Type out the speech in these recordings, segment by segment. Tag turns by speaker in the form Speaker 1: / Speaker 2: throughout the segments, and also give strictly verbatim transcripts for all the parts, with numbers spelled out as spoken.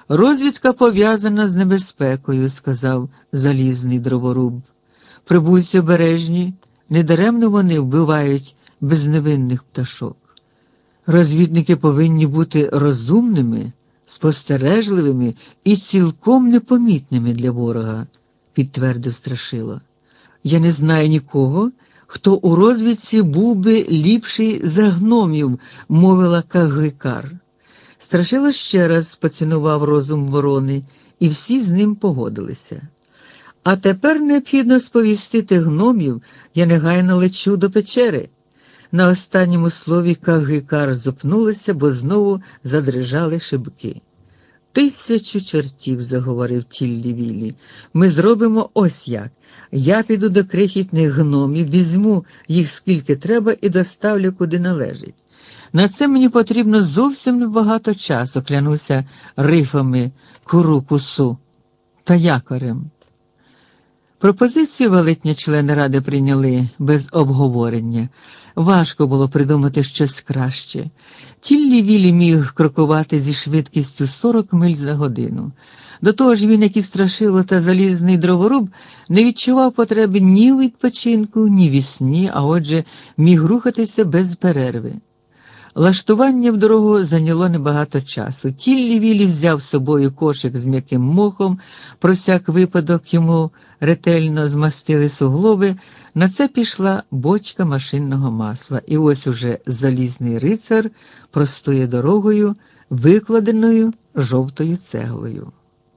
Speaker 1: Розвідка пов'язана з небезпекою, сказав залізний дроворуб. Прибульці обережні, недаремно вони вбивають безневинних пташок. Розвідники повинні бути розумними, спостережливими і цілком непомітними для ворога, підтвердив Страшило. Я не знаю нікого, хто у розвідці був би ліпший за гномів, мовила Кагикар. Страшило ще раз поцінував розум ворони, і всі з ним погодилися. А тепер необхідно сповістити гномів, я негайно лечу до печери. На останньому слові Кагикар зупнулася, бо знову задрижали шибки. Тисячу чортів, заговорив Тіллі-Віллі. Ми зробимо ось як. Я піду до крихітних гномів, візьму їх скільки треба і доставлю куди належить. На це мені потрібно зовсім небагато часу, клянуся рифами Куру-Кусу та якорем. Пропозицію велетні члени ради прийняли без обговорення. Важко було придумати щось краще. Тіллі-Віллі міг крокувати зі швидкістю сорок миль за годину. До того ж він, як і Страшило та залізний дроворуб, не відчував потреби ні у відпочинку, ні в сні, а отже міг рухатися без перерви. Лаштування в дорогу зайняло небагато часу. Тіллі-Віллі взяв з собою кошик з м'яким мохом, про всяк випадок йому ретельно змастили суглоби, на це пішла бочка машинного масла. І ось уже залізний рицар простою дорогою, викладеною жовтою цеглою.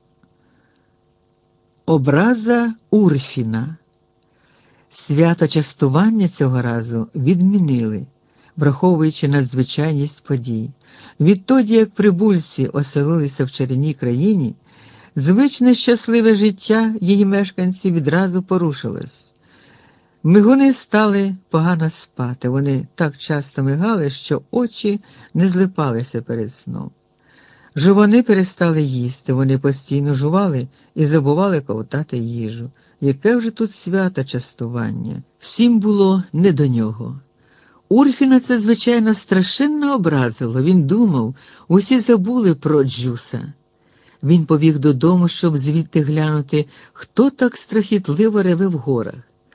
Speaker 1: Образа Урфіна. Свято частування цього разу відмінили, враховуючи надзвичайність подій. Відтоді, як прибульці оселилися в чарівній країні, звичне щасливе життя її мешканців відразу порушилось. Мигуни стали погано спати, вони так часто мигали, що очі не злипалися перед сном. Жувани перестали їсти, вони постійно жували і забували ковтати їжу. Яке вже тут свято частування? Всім було не до нього. Урфіна це, звичайно, страшенно образило. Він думав, усі забули про Джуса. Він побіг додому, щоб звідти глянути, хто так страхітливо реве в горах.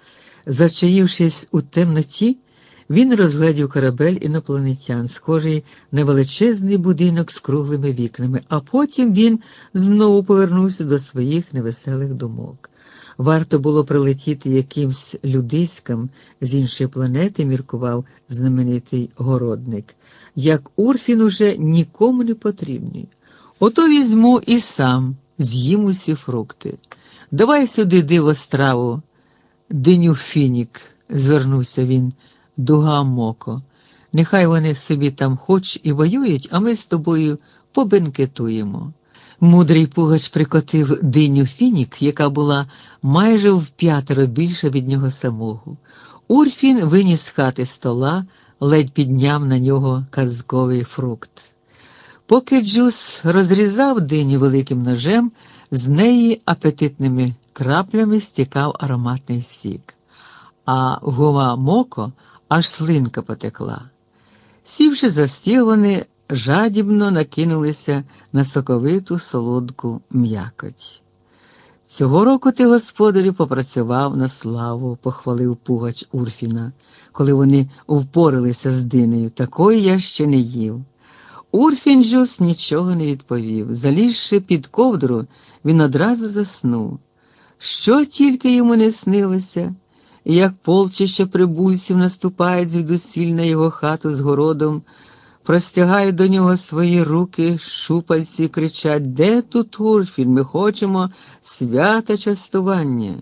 Speaker 1: Зачаївшись у темноті, він розгледів корабель інопланетян, схожий на величезний будинок з круглими вікнами, а потім він знову повернувся до своїх невеселих думок. Варто було прилетіти якимсь людиськам з іншої планети, міркував знаменитий городник. Як Урфін уже нікому не потрібний. Ото візьму і сам з'їм усі фрукти. Давай сюди, диво, страву, диню фінік, звернувся він до Гаамоко. Нехай вони собі там хоч і воюють, а ми з тобою побенкетуємо. Мудрий пугач прикотив диню фінік, яка була майже вп'ятеро більша від нього самого. Урфін виніс з хати стола, ледь підняв на нього казковий фрукт. Поки Джус розрізав диню великим ножем, з неї апетитними краплями стікав ароматний сік. А Гаамоко аж слинка потекла. Сівши за стіл, вони жадібно накинулися на соковиту солодку м'якоть. Цього року ти, господарю, попрацював на славу, похвалив пугач Урфіна, коли вони впоралися з динею. Такої я ще не їв. Урфін Джус нічого не відповів. Залізши під ковдру, він одразу заснув. Що тільки йому не снилося, як полчища прибульців наступають звідусіль на його хату з городом, простягають до нього свої руки, шупальці, кричать: «Де тут Урфін? Ми хочемо свята частування!»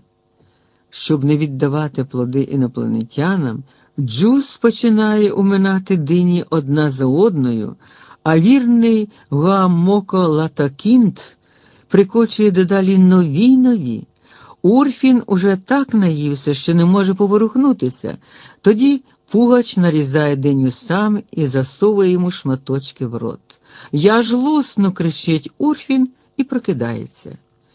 Speaker 1: Щоб не віддавати плоди інопланетянам, Джус починає уминати дині одна за одною, а вірний Гаамоко Латакінт прикочує дедалі нові й нові. Урфін уже так наївся, що не може поворухнутися. Тоді пугач нарізає диню сам і засовує йому шматочки в рот. «Я ж лусну!» – кричить Урфін і прокидається.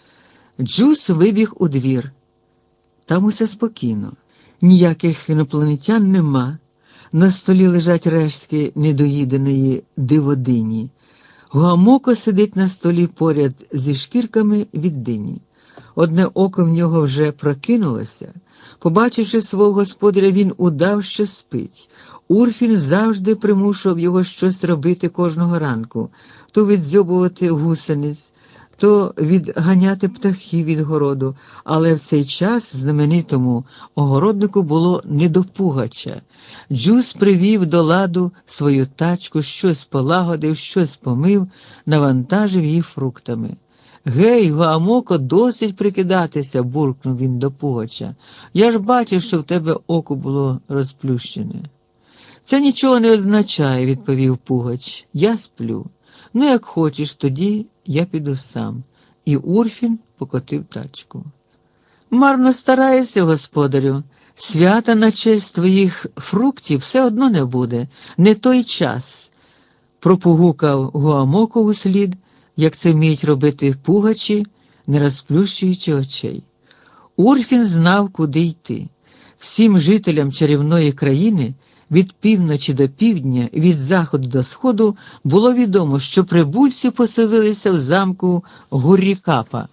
Speaker 1: Джус вибіг у двір. Там усе спокійно. Ніяких інопланетян нема. На столі лежать рештки недоїденої диводині. Гуамоко сидить на столі поряд зі шкірками від дині. Одне око в нього вже прокинулося. Побачивши свого господаря, він удав, що спить. Урфін завжди примушував його щось робити кожного ранку, то відзьобувати гусениць, то відганяти птахів від городу, але в цей час знаменитому огороднику було не до пугача. Джус привів до ладу свою тачку, щось полагодив, щось помив, навантажив її фруктами. «Гей, Гуамоко, досить прикидатися», – буркнув він до пугача. «Я ж бачив, що в тебе око було розплющене». «Це нічого не означає», – відповів пугач. «Я сплю. Ну, як хочеш, тоді я піду сам». І Урфін покотив тачку. «Марно стараєшся, господарю. Свята на честь твоїх фруктів все одно не буде. Не той час», – пропугукав Гуамоко услід, як це вміють робити пугачі, не розплющуючи очей. Урфін знав, куди йти. Всім жителям чарівної країни від півночі до півдня, від заходу до сходу було відомо, що прибульці поселилися в замку Гуррікапа.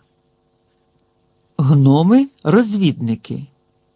Speaker 1: Гноми-розвідники.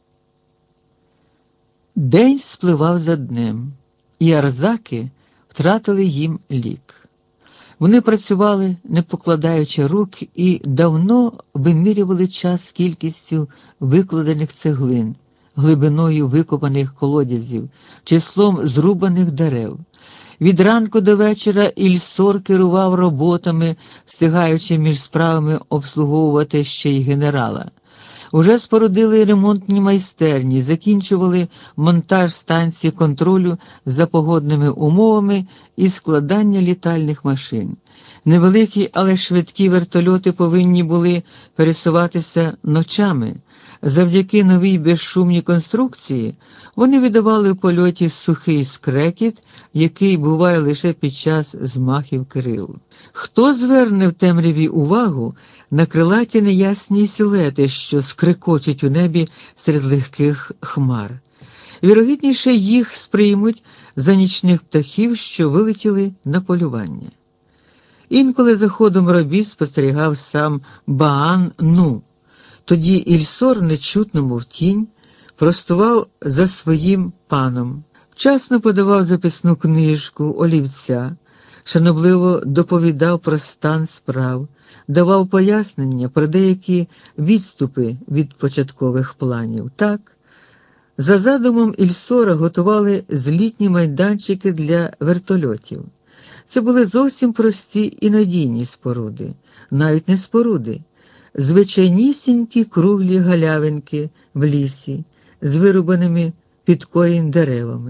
Speaker 1: День спливав за днем, і арзаки втратили їм лік. Вони працювали, не покладаючи рук, і давно вимірювали час кількістю викладених цеглин, глибиною викопаних колодязів, числом зрубаних дерев. Від ранку до вечора Ільсор керував роботами, встигаючи між справами обслуговувати ще й генерала. Уже спорудили ремонтні майстерні, закінчували монтаж станції контролю за погодними умовами і складання літальних машин. Невеликі, але швидкі вертольоти повинні були пересуватися ночами. Завдяки новій безшумній конструкції вони видавали в польоті сухий скрекіт, який буває лише під час змахів крил. Хто зверне в темряві увагу на крилаті неясні силуети, що скрекочуть у небі серед легких хмар? Вірогідніше їх сприймуть за нічних птахів, що вилетіли на полювання. Інколи за ходом робіт спостерігав сам Баан-Ну. Тоді Ільсор, нечутно мов тінь, простував за своїм паном, вчасно подавав записну книжку, олівця, шанобливо доповідав про стан справ, давав пояснення про деякі відступи від початкових планів. Так, за задумом Ільсора готували злітні майданчики для вертольотів. Це були зовсім прості і надійні споруди, навіть не споруди, звичайнісінькі круглі галявинки в лісі з вирубаними під корінь деревами.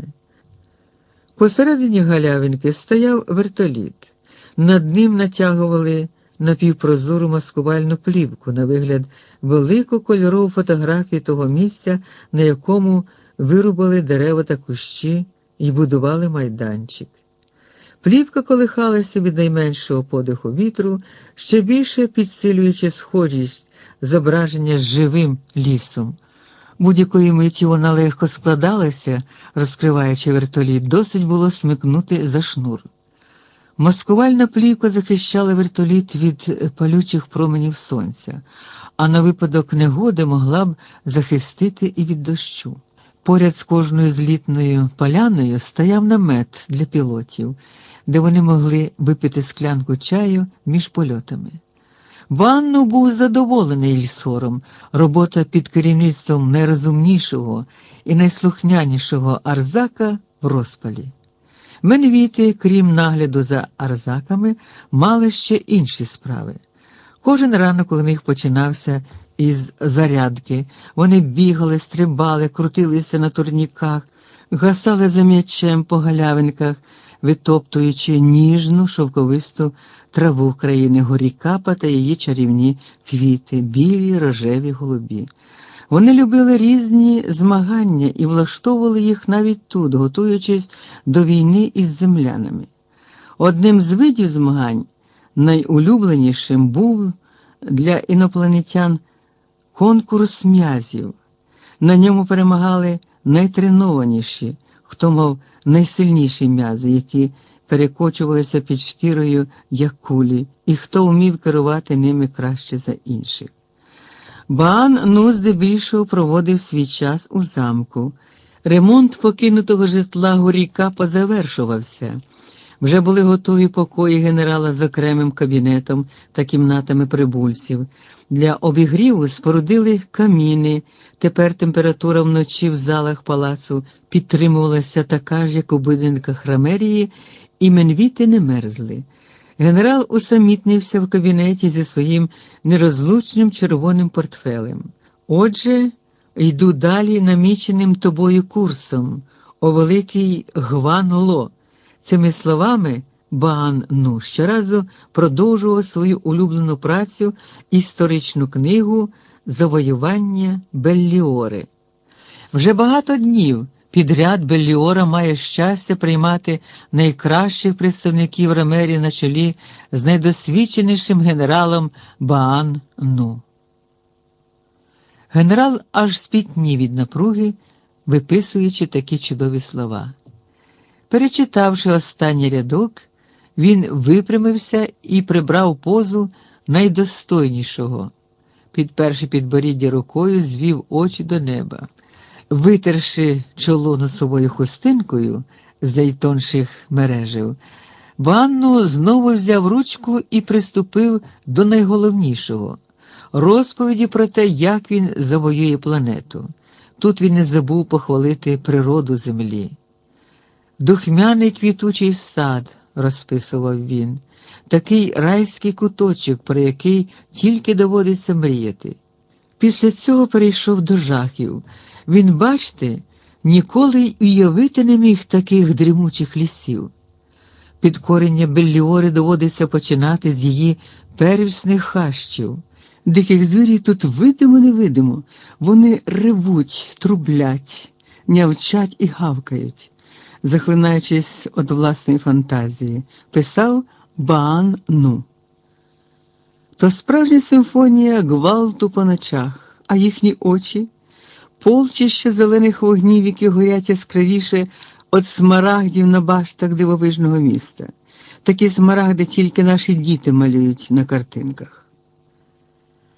Speaker 1: Посередині галявинки стояв вертоліт. Над ним натягували напівпрозору маскувальну плівку, на вигляд велику кольорову фотографію того місця, на якому вирубали дерева та кущі і будували майданчик. Плівка колихалася від найменшого подиху вітру, ще більше підсилюючи схожість зображення з живим лісом. Будь-якої миті вона легко складалася, розкриваючи вертоліт, досить було смикнути за шнур. Маскувальна плівка захищала вертоліт від палючих променів сонця, а на випадок негоди могла б захистити і від дощу. Поряд з кожною злітною поляною стояв намет для пілотів, де вони могли випити склянку чаю між польотами. Банну був задоволений Ільсором. Робота під керівництвом найрозумнішого і найслухнянішого Арзака в розпалі. Менвіти, крім нагляду за Арзаками, мали ще інші справи. Кожен ранок у них починався із зарядки. Вони бігали, стрибали, крутилися на турніках, гасали за м'ячем по галявинках, витоптуючи ніжну шовковисту траву країни Гуррікапа та її чарівні квіти, білі, рожеві, голубі. Вони любили різні змагання і влаштовували їх навіть тут, готуючись до війни із землянами. Одним з видів змагань, найулюбленішим, був для інопланетян конкурс м'язів. На ньому перемагали найтренованіші, хто мав найсильніші м'язи, які перекочувалися під шкірою, як кулі, і хто вмів керувати ними краще за інших. Баан-Ну здебільшого проводив свій час у замку. Ремонт покинутого житла Гуріка позавершувався. Вже були готові покої генерала з окремим кабінетом та кімнатами прибульців. Для обігріву спорудили каміни. Тепер температура вночі в залах палацу підтримувалася така ж, як у будинках Рамерії, і менвіти не мерзли. Генерал усамітнився в кабінеті зі своїм нерозлучним червоним портфелем. «Отже, йду далі наміченим тобою курсом, о великий Гван-Ло». Цими словами Баан-Ну щоразу продовжував свою улюблену працю, історичну книгу «Завоювання Белліори». Вже багато днів підряд Белліора має щастя приймати найкращих представників Рамері на чолі з найдосвідченішим генералом Баан-Ну. Генерал аж спітнів від напруги, виписуючи такі чудові слова. Перечитавши останній рядок, він випрямився і прибрав позу найдостойнішого. Підперши підборіддя рукою, звів очі до неба. Витерши чоло носовою хустинкою з найтонших мережів, Баан-Ну знову взяв ручку і приступив до найголовнішого – розповіді про те, як він завоює планету. Тут він не забув похвалити природу Землі. «Духмяний квітучий сад», – розписував він, – «такий райський куточок, про який тільки доводиться мріяти». Після цього перейшов до жахів. Він, бачте, ніколи й уявити не міг таких дрімучих лісів. Підкорення Белліори доводиться починати з її первісних хащів. Диких звірів тут видимо-невидимо. Вони ревуть, трублять, нявчать і гавкають. Захлинаючись від власної фантазії, писав Баан-Ну. То справжня симфонія гвалту по ночах, а їхні очі – полчища зелених вогнів, які горять яскравіше від смарагдів на баштах дивовижного міста. Такі смарагди тільки наші діти малюють на картинках.